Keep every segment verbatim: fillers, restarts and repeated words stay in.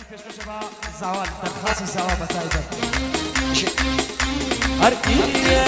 زوال تخاصي زوال بتاعتك هرقي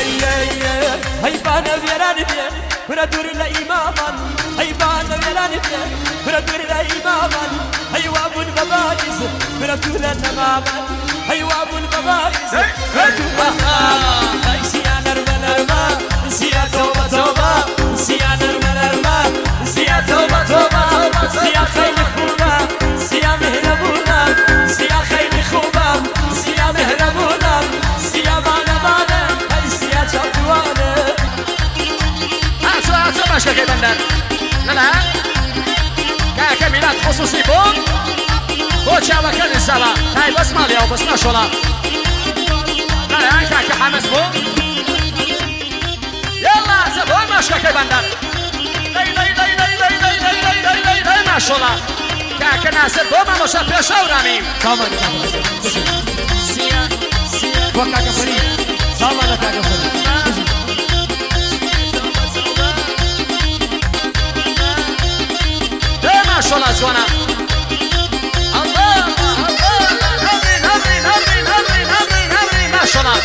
هيبان بيران بيان كنا دور الإماما هيبان بيران بيان كنا دور الإماما هيواب المبايز كنا دور النماما هيواب المبايز كنا دور هاي سيانا رمالرما سيا توبة توبة سيا نرمالرما سيا توبة توبة سيا خير خوبة سيا مهربونا سيا خير خوبة سيا مهربونا سيا مانا مانا هاي سيا جابوانا هاتوا هاتوا باشا كي بندر لا لا كاكا ميلاد خصوصي بون بوچا وكان الزلا هاي بس مالي او بس ناشولا لا لا كاكا حمس بون يلا زبون باشا كي بندر لي لي لي لي لي لي لي لي لي لي ناشولا كاكا ناصر بوما مشا بيشا ورامي سامان سيا سيا وكاكا فريد سامان كاكا فريد ماشاءالله زوانا الله الله نبري نبري نبري نبري نبري نبري ماشاءالله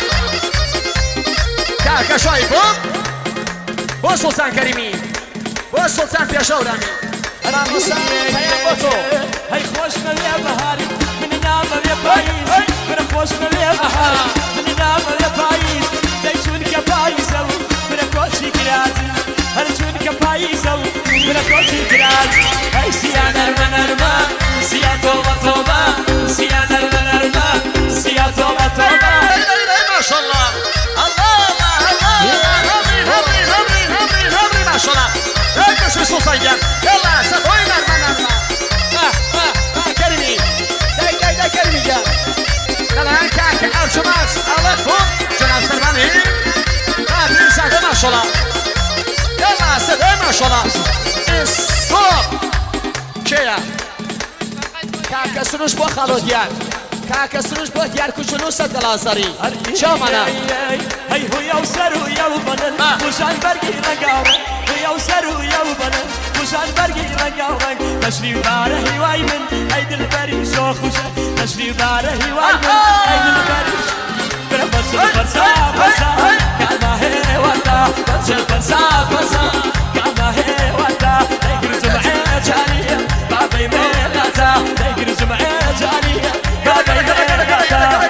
كاكا شوي بوم بو سلطان كريمي بو سلطان بيشورامي انا مصمم يا بطو هاي خوش مليا بهاري من نام يا بايز من خوش مليا بهاري من نام يا بايز ليشون كبايزو من كوشي كرازي هرشون كبايزو من كوشي كرازي هاي سيا نرما نرما سيا توبة توبة سيا نرما نرما سيا توبة توبة ما شاء الله الله الله الله نبري نبري نبري نبري نبري ما شاء الله هيك شو صوصيا يلا سبوي نرما نرما اه اه اه كريمي داي داي داي كريمي جا الان كاكا ارجماس الله بوم جناب سلماني اه بنساعده ما شاء الله يلا سبوي ما شاء الله الصوب چیا کاکا سروش با خالودیان کاکا سروش با دیار کجلوس دلازاری چه مانا هی هو یو سرو یو بنن خوشان برگی لگاون هو یو سرو یو بنن خوشان برگی لگاون تشریف داره هیوای من ای دل بری شو خوشه تشریف داره هیوای من ای دل بری برا برسل برسا برسا کاما هی وطا برسل برسا برسا کاما هی وطا نگر جمعه جانیه بابی میلاتا نگر جمعه جانیه بابی میلاتا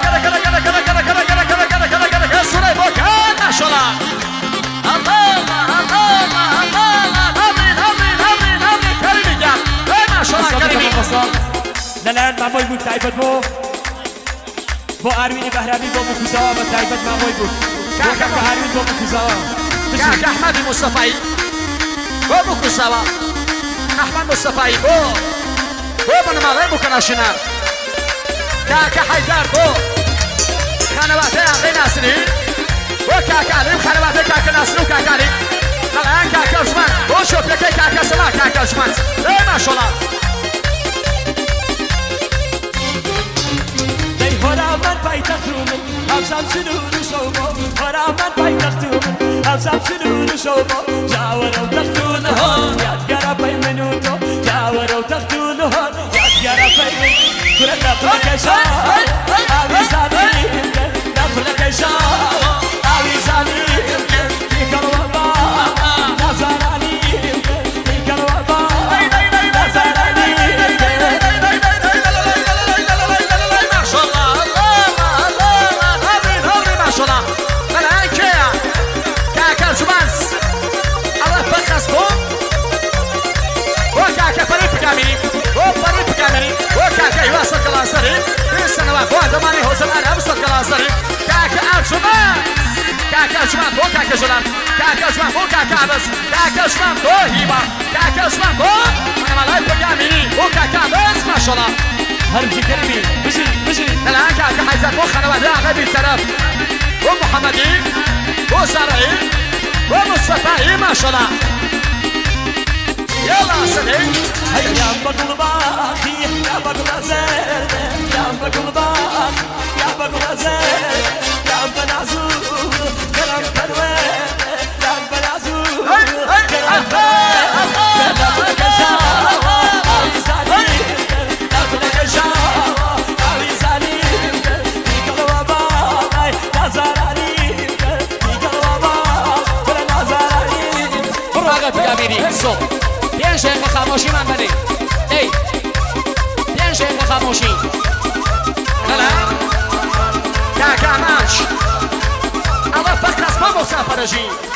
سوري بوكان ما شاء الله الله الله الله الله نبري نبري نبري نبري كريمي جا ما شاء الله كريمي لالان معمول بود تعیبت بو بو آروین بهرمی بو مکوزاوا با تعیبت معمول بود بو کاکا آروین بو مکوزاوا كاكا احمد المصطفى بو مكوزاوا احمد مصطفى بو بو من مالي بو كناشنا كاكا حيدر بو خانواته عقلي ناصري وكاكا علي خانواته كاكا ناصري وكاكا علي الان كاكا عثمان وشوف لك كاكا سما كاكا عثمان اي ما شاء الله دی هورا من پایتختومن همسام شنو شومو هورا من پایتختومن همسام شنو شومو جاورو تختونه هون یادگارا پای منو تو جاورو تختونه هون یادگارا پای منو کرد نفلکشا آویزانی نفلکشا آویزانی بیکر وبا نزارانی بیکر وبا نزارانی ما شاء الله الله الله هبري هبري ما شاء الله الان كيا كاكا جمانس الله بخص بو وكاكا فريق كاميري وفريق كاميري وكاكا يواصل كلاسري في السنوات وعندما يهوزن انا ابصر كلاسري كاكا ارجمان كاكا ارجمان بو كاكا جلال كاكا ارجمان بو كاكا عبس كاكا ارجمان بو هيبا كاكا ارجمان بو انا ملايك كاميري وكاكا عبس ما شاء الله هرمشي كريمي بجري بجري الان كاكا حيزر بو خنواده عقبي الطرف ومحمدي وزرعي ومصطفى ما شاء الله يلا سليم يا بقول باخي يا بقول زين يا بقول باخي يا بقول زين يا بنازو كلام بنوين يا بنازو كلام بنوين كلام بنجاوا عايزاني كلام بنجاوا حالا تو دبیری صبح پنج دقیقه خاموشی من بده ای پنج دقیقه خاموشی هلا در کامنش اول فقط از ما مسافر جی